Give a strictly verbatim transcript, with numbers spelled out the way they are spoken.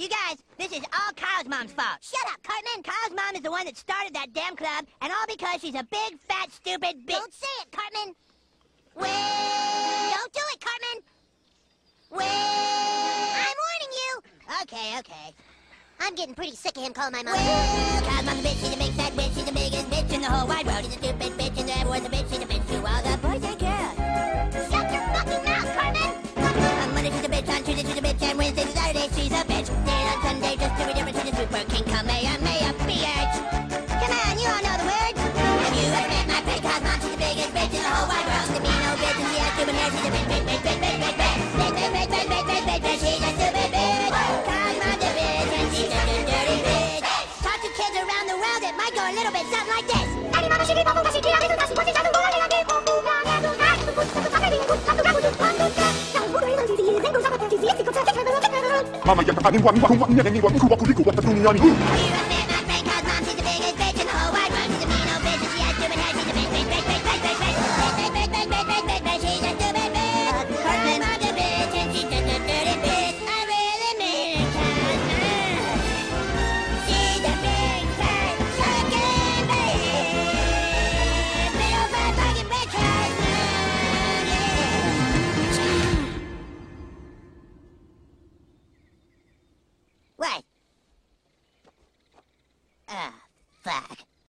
You guys, this is all Kyle's mom's fault. Shut up, Cartman. Kyle's mom is the one that started that damn club, and all because she's a big, fat, stupid bitch. Don't say it, Cartman. Well... Don't do it, Cartman. Well... I'm warning you. Okay, okay. I'm getting pretty sick of him calling my mom. Well, Kyle's mom's a bitch. She's a big, fat bitch. She's the biggest bitch in the whole wide world. She's a stupid bitch, and everyone's a bitch. She's a bitch to all the boys and girls. Shut your fucking mouth, Cartman. On Monday, she's a bitch. On Tuesday, she's a bitch. And Wednesday to Saturday, she's a bitch. Then on Sunday, just to be different, she's a super king. Kamehameha, bitch. Come on, you all know the words. Have you ever met my friend Kyle's mom? She's the biggest bitch in the whole wide world. She's a mean old bitch, and she has stupid hair. She's a bitch, bitch, bitch, bitch, bitch, bitch, bitch. Bitch, bitch, bitch, bitch, bitch, bitch, bitch, bitch. She's a stupid bitch. Kyle's mom's a bitch, and she's a dirty bitch. Talk to kids around the world, it might go a little bit something like this. Mama, you're having one, one, one, and you want to walk with you. What the fuck? You admit my friend Kyle's mom, she's the biggest bitch in the whole wide world. She's a mean old bitch, and she has stupid hair. She's a bitch, bitch, bitch, bitch, bitch, bitch, bitch. Bitch, bitch, bitch, bitch, bitch, bitch, bitch. She's a stupid bitch. Kyle's mom's a bitch, and she's just a dirty bitch. I really mean it, Kyle's mom. She's a big, fat, sucking bitch. Big old fat fucking bitch, Kyle's mom, yeah. What? Ah, fuck.